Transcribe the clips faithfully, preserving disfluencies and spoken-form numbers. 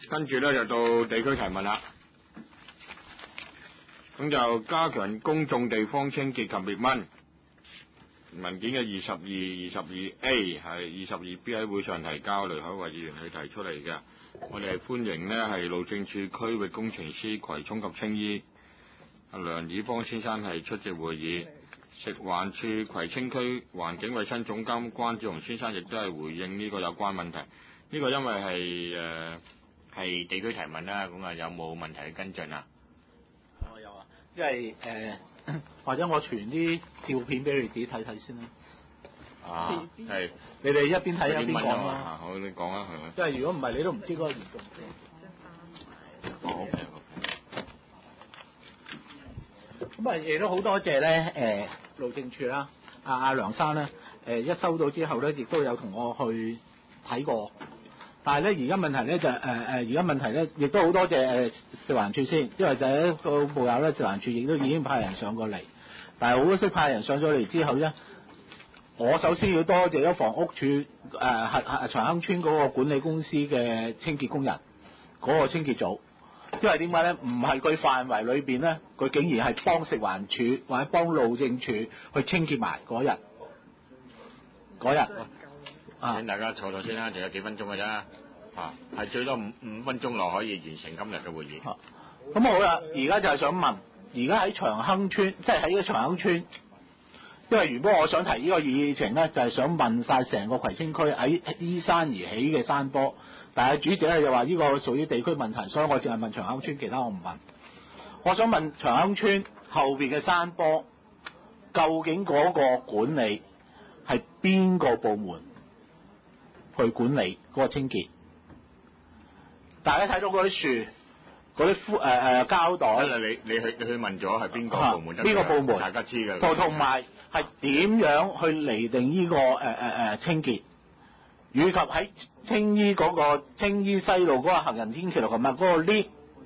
跟住咧就到地區提問啦。咁就加強公眾地方清潔及滅蚊。文件嘅二十二、二十二 A 係二十二 B 喺會上提交，雷海偉議員去提出嚟嘅。我哋係歡迎呢係路政署區域工程師葵涌及青衣阿梁以邦先生係出席會議。食環署葵青區環境衛生總監關志雄先生亦都係回應呢個有關問題。呢、這個因為係誒係地區提問啦，咁啊有冇問題跟進啊？ 我有啊，因為誒、呃、或者我傳啲照片俾你自己睇睇先啦。 啊，係你哋一邊睇一邊講啦。 好，你講啦，係咪？ 因為如果唔係，你都唔知嗰個嚴重性。 好嘅， 咁啊，亦都好多謝咧誒路政署啦，阿、啊、阿梁生咧誒、呃、一收到之後咧，亦都有同我去睇過。但係咧，而家問題咧就誒誒，而家問題咧，亦都好多謝誒食環署先，因為就係一個部友咧，食環署亦都已經派人上過嚟。但係好可惜，派人上咗嚟之後咧，我首先要多謝咗房屋署誒核核長亨村嗰個管理公司嘅清潔工人，嗰、嗰個清潔組。因為點解咧？唔係佢範圍裏邊咧，佢竟然係幫食環署或者幫路政署去清潔埋嗰日嗰日。 啊！請大家坐坐先啦，仲有幾分鐘嘅啫，啊，係最多五五分鐘內可以完成今日嘅會議。 咁、啊、好啦，而家就係想問，而家喺長亨村，即係喺呢個長亨村，因為原本我想提呢個議程咧，就係、是、想問晒成個葵青區喺依山而起嘅山坡，但係主席咧就話呢個屬於地區問題，所以我淨係問長亨村，其他我唔問。我想問長亨村後邊嘅山坡，究竟嗰個管理係邊個部門去管理嗰個清潔？大家睇到嗰啲樹、嗰啲敷誒誒膠袋， 你你去你去問咗係邊個部門？ 邊、啊、個部門？ 大家知嘅。 同同埋係點樣去釐定呢、這個誒誒誒清潔，以及喺青衣嗰、那個青衣西路嗰個行人天橋同埋嗰個 lift，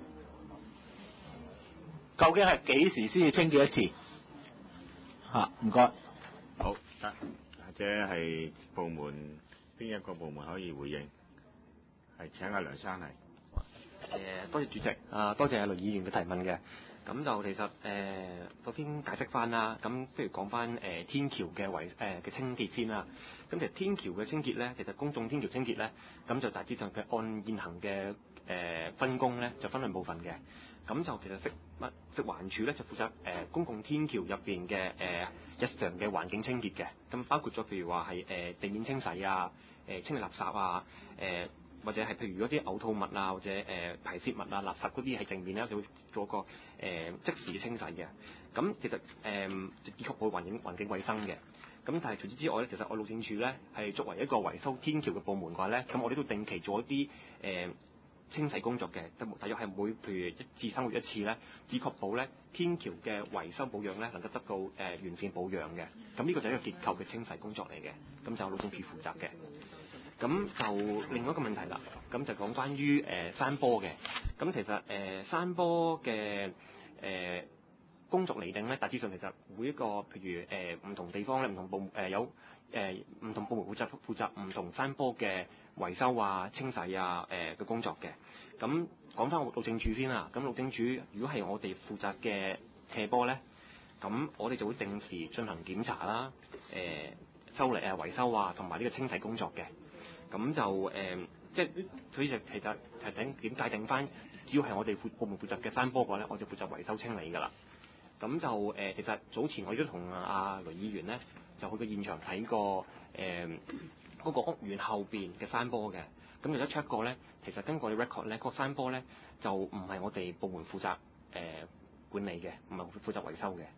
究竟係幾時先至清潔一次？嚇，唔該。 好得，或者係部門邊一個部門可以回應？係請阿梁生嚟。 誒，多謝主席啊，多謝阿雷議員嘅提問嘅。咁就其實誒、呃，首先解釋翻啦。咁不如講翻誒天橋嘅維誒嘅清潔先啦。咁其實天橋嘅清潔咧，其實公眾天橋清潔咧，咁就大致上嘅按現行嘅誒、呃、分工咧，就分兩部分嘅。咁就其實食物食環署咧就負責誒、呃、公共天橋入邊嘅誒日常嘅環境清潔嘅。咁包括咗譬如話係誒地面清洗啊、誒、呃、清理垃圾啊、誒、呃。或者係譬如嗰啲嘔吐物啊，或者誒、呃、排泄物啊、垃圾嗰啲係正面咧，就會做個誒、呃、即時清洗嘅。咁其實誒以確保環境環境衞生嘅。咁但係除此之外咧，其實我路政署咧係作為一個維修天橋嘅部門嘅話咧，咁我哋都定期做一啲誒、呃、清洗工作嘅。大約係每譬如一至三個月一次咧，以確保咧天橋嘅維修保養咧能夠得到誒、呃、完善保養嘅。咁呢個就係一個結構嘅清洗工作嚟嘅。咁就路政署負責嘅。咁就另外一個問題啦，咁就講關於誒、呃、山坡嘅。咁其實誒、呃、山坡嘅誒、呃、工作釐定咧，大致上其實每一個譬如誒唔、呃、同地方咧，唔同部誒、呃、有誒唔、呃、同部門負責負責唔同山坡嘅維修啊、清洗啊誒嘅、呃、工作嘅。咁講翻路政署先啦，咁路政署如果係我哋負責嘅斜坡咧，咁我哋就會定時進行檢查啦、誒、呃、修理啊、維修啊，同埋呢個清洗工作嘅。咁就誒、呃，即係所以就其實係點點界定翻，只要係我哋負部門負責嘅山坡嘅話咧，我就負責維修清理㗎啦。咁就誒、呃，其實早前我亦都同阿雷議員咧，就去過現場睇過誒嗰、呃那個屋苑後邊嘅山坡嘅。咁有得 check 過咧，其實根據我哋 record 咧，個山坡咧就唔係我哋部門負責誒、呃、管理嘅，唔係負責維修嘅。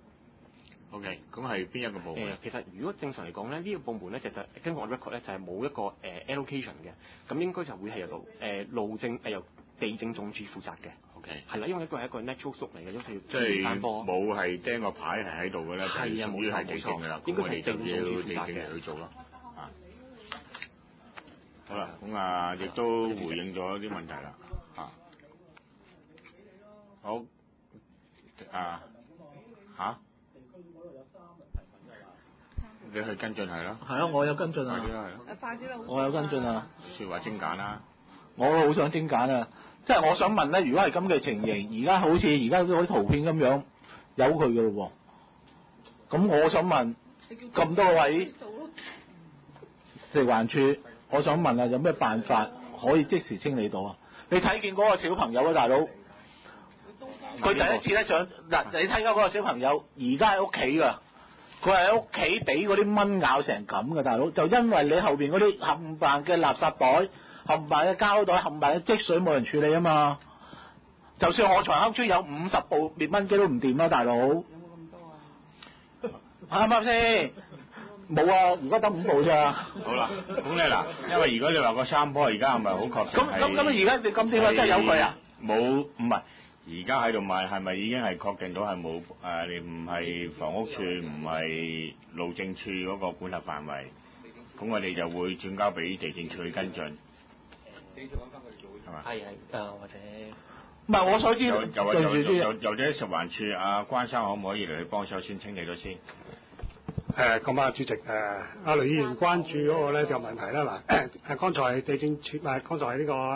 O.K. 咁係邊一個部門？誒、 呃，其實如果正常嚟講咧，呢、這個部門咧就就根據我 record 咧就係、是、冇一個誒、呃、allocation 嘅，咁應該就會係由路誒路政誒由地政總署負責嘅。O.K. 係啦，因為一個係一個 natural slope 嚟嘅，因為即係山坡冇係釘個牌係喺度嘅咧，係啊，冇錯冇錯㗎啦，應該係地政總署負責嘅去做咯。啊，好啦，咁啊亦都回應咗啲問題啦。啊，好啊嚇。啊你去跟進係咯， 係啊，我有跟進啊， 係咯係咯， 我有跟進啊， 説話精簡啦， 我好想精簡啊！即係我想問咧，如果係咁嘅情形，而家好似而家嗰啲圖片咁樣，由佢嘅咯喎。咁我想問，咁多位食環署，我想問啊，有咩辦法可以即時清理到啊？你睇見嗰個小朋友啊，大佬，佢第一次咧想嗱，你睇緊嗰個小朋友，而家喺屋企㗎。佢係喺屋企俾嗰啲蚊咬成咁嘅，大佬，就因為你後邊嗰啲冚唪唥嘅垃圾袋、冚唪唥嘅膠袋、冚唪唥嘅積水冇人處理啊嘛。就算我長坑村有五十部滅蚊機都唔掂啦，大佬。有冇咁多啊？啱唔啱先？冇啊，而家得五部咋。 好啦，咁咧嗱，因為如果你話個山坡而家係咪好確實咁咁咁而家你咁點解真係有佢啊？ 冇，唔係。而家喺度賣係咪已經係確定到係冇誒？你唔係房屋處，唔係路政處嗰個管轄範圍，咁我哋就會轉交俾地政處去跟進。係嘛？ 係係誒或者唔係我所知， 又又對住啲又又又者食環處阿關生可唔可以嚟去幫手先清理咗先？ 誒咁啊，主席誒，阿雷議員關注嗰個咧就問題啦嗱，誒剛才地政處誒，剛才呢個誒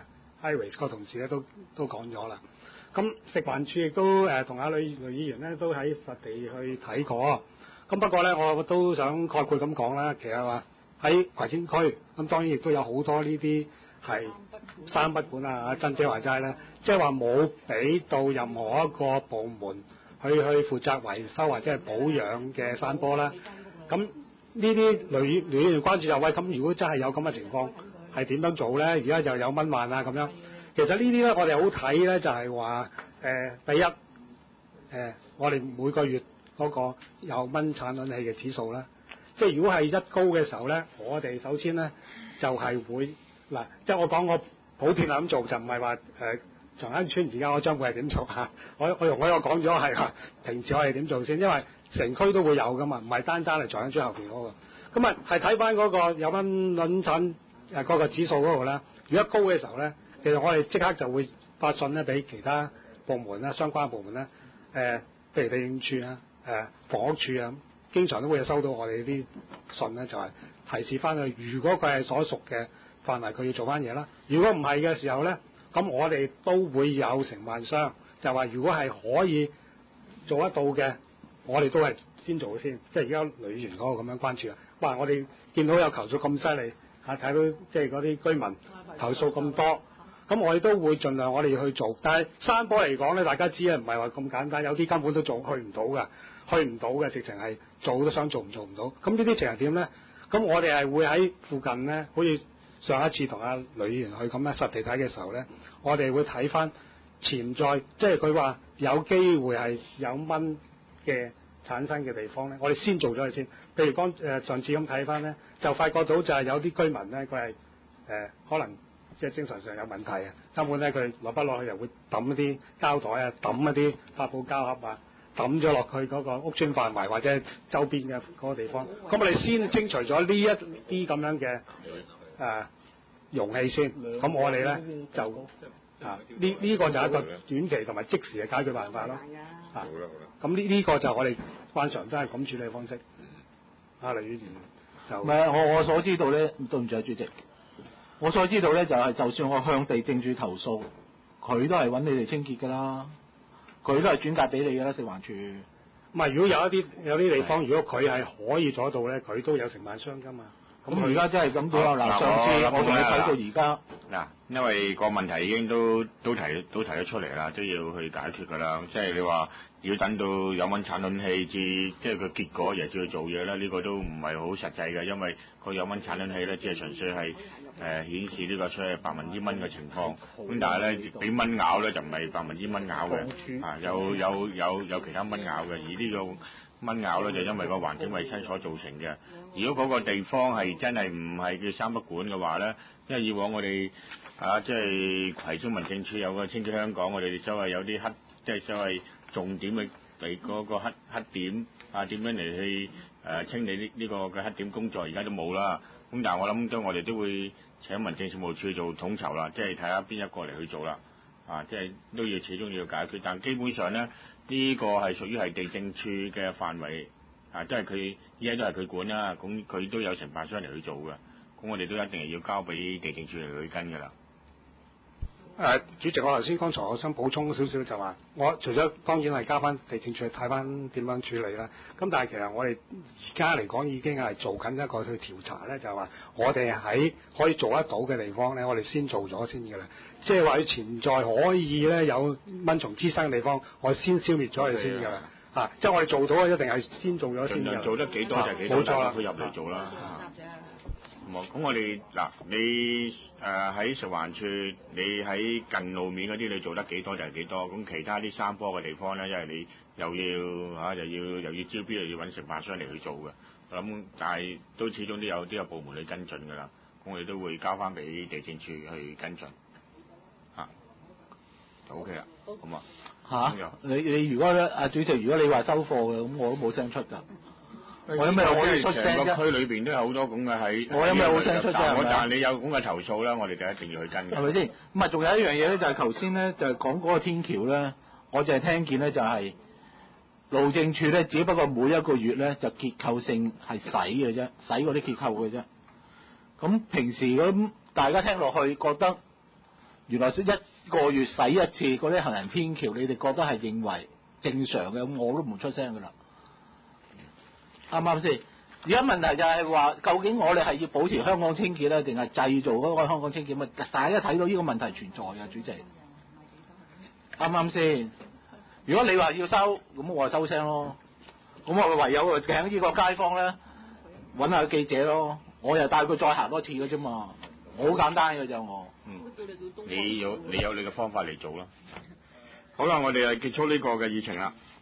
Iris 個同事咧都都講咗啦。咁食環署亦都誒同阿雷雷議員咧都喺實地去睇過，咁不過咧我都想概括咁講啦，其實話喺葵青區，咁當然亦都有好多呢啲係三不管啊，阿珍姐話齋咧，即係話冇俾到任何一個部門去去負責維修或者係保養嘅山坡啦。咁呢啲雷雷議員關注就喂，咁如果真係有咁嘅情況，係點樣做咧？而家就有蚊患啊咁樣。其實呢啲咧，我哋好睇咧，就係話誒，第一誒、呃，我哋每個月嗰個有蚊產卵器嘅指數啦，即係如果係一高嘅時候咧，我哋首先咧就係、是、會嗱，即係我講我普遍係咁做，就唔係話誒長坑村而家我將會係點做嚇，我我我又講咗係話平時我哋點做先，因為成區都會有噶嘛，唔係單單係長坑村後邊嗰、那個，咁啊係睇翻嗰個有蚊卵產誒嗰個指數嗰度咧，如果高嘅時候咧。其實我哋即刻就會發信咧，俾其他部門啦、相關部門咧，誒、呃，譬如地政處啊、誒、呃、房屋處啊，經常都會收到我哋啲信咧，就係、是、提示翻佢，如果佢係所屬嘅範圍，佢要做翻嘢啦。如果唔係嘅時候咧，咁我哋都會有承辦商，就話如果係可以做得到嘅，我哋都係先做先。即係而家雷議員嗰個咁樣關注啊，哇！我哋見到有投訴咁犀利嚇，睇到即係嗰啲居民投訴咁多。咁我哋都會盡量我哋去做，但係山坡嚟講咧，大家知啊，唔係話咁簡單，有啲根本都做去唔到㗎，去唔到嘅，直情係做都想做唔做唔到。咁呢啲情形點咧？咁我哋係會喺附近咧，好似上一次同阿雷議員去咁樣實地睇嘅時候咧，我哋會睇翻潛在，即係佢話有機會係有蚊嘅產生嘅地方咧，我哋先做咗佢先。譬如剛誒、呃、上次咁睇翻咧，就發覺到就係有啲居民咧，佢係誒可能。即係精神上有問題啊！根本咧佢落不落去又會抌一啲膠袋啊，抌一啲發泡膠盒啊，抌咗落去嗰個屋邨範圍或者周邊嘅嗰個地方。咁我哋先清除咗呢一啲咁樣嘅誒、呃、容器先。咁我哋咧就啊呢呢、這個就係一個短期同埋即時嘅解決辦法咯。啊，咁呢呢個就係我哋慣常都係咁處理方式。啊，雷議員就唔係我我所知道咧，對唔住啊，主席。我所知道咧，就係、是、就算我向地政處投訴，佢都係揾你哋清潔㗎啦，佢都係轉介俾你㗎啦，食環署。 唔係，如果有一啲有啲地方，如果佢係可以做到咧，佢都有承辦商㗎嘛。 咁而家真係咁多啦。嗱，上次我同你睇到而家。嗱， 因為個問題已經都都提都提咗出嚟啦，都要去解決㗎啦。即係你話要等到有蚊產卵器至，即係個結果又要去做嘢咧，呢、這個都唔係好實際嘅，因為個有蚊產卵器咧，只係純粹係。誒、呃、顯示呢個所謂百分之蚊嘅情況，咁但係咧俾蚊咬咧就唔係百分之蚊咬嘅，啊有有有有其他蚊咬嘅，而呢個蚊咬咧就因為個環境衞生所造成嘅。如果嗰個地方係真係唔係叫三不管嘅話咧，因為以往我哋啊即係葵涌民政處有個清潔香港，我哋所謂有啲黑即係所謂重點嘅嚟嗰個黑黑點啊點樣嚟去誒、呃、清理呢呢個嘅黑點工作，而家都冇啦。咁但係我諗都我哋都會請民政事務處做統籌啦，即係睇下邊一個嚟去做啦，啊，即係都要始終要解決。但基本上咧，呢、呢個係屬於係地政處嘅範圍，啊，即係佢依家都係佢管啦，咁佢都有承辦商嚟去做嘅，咁我哋都一定係要交俾地政處嚟去跟㗎啦。 誒、主席，我頭先剛才我想補充少少就話，我除咗當然係交翻地政處睇翻點樣處理啦。咁但係其實我哋而家嚟講已經係做緊一個去調查咧，就係話我哋喺可以做得到嘅地方咧，我哋先做咗先㗎啦。即係話潛在可以咧有蚊蟲滋生嘅地方，我哋先消滅咗佢先㗎啦。啊，即係我哋做到一定係先做咗先㗎。 盡量做得幾多就幾多， 冇錯啦， 佢入嚟做啦。咁我哋嗱，你誒喺食環署，你喺近路面嗰啲，你做得幾多就係幾多。咁其他啲山坡嘅地方咧，因為你又要嚇、啊，又要又要招標，又要揾承辦商嚟去做嘅。我諗，但係都始終都有都有部門去跟進㗎啦。咁我哋都會交翻俾地政處去跟進。嚇、啊，就 OK 啦，咁啊嚇，你你如果咧，阿主席，如果你話收貨嘅，咁我都冇聲出㗎。我有咩可以出聲啫？ 成個區裏邊都有好多咁嘅喺。 我有咩好聲出啫？係咪？ 但係你有咁嘅投訴咧，我哋就一定要去跟嘅。 係咪先？唔係，仲有一樣嘢咧，就係頭先咧，就係講嗰個天橋咧，我就係聽見咧，就係路政處咧，只不過每一個月咧就結構性係洗嘅啫，洗嗰啲結構嘅啫。咁平時咁大家聽落去覺得，原來一個月洗一次嗰啲行人天橋，你哋覺得係認為正常嘅，咁我都唔出聲㗎啦。啱唔啱先？而家問題就係話，究竟我哋係要保持香港清潔咧，定係製造嗰個香港清潔？咪大家睇到呢個問題存在嘅，主席。啱唔啱先？如果你話要收，咁我就收聲咯。咁我唯有請呢個街坊咧，揾下記者咯。我又帶佢再行多次嘅啫嘛。好簡單嘅啫，我。 嗯。你有你有你嘅方法嚟做啦。好啦，我哋係結束呢個嘅議程啦。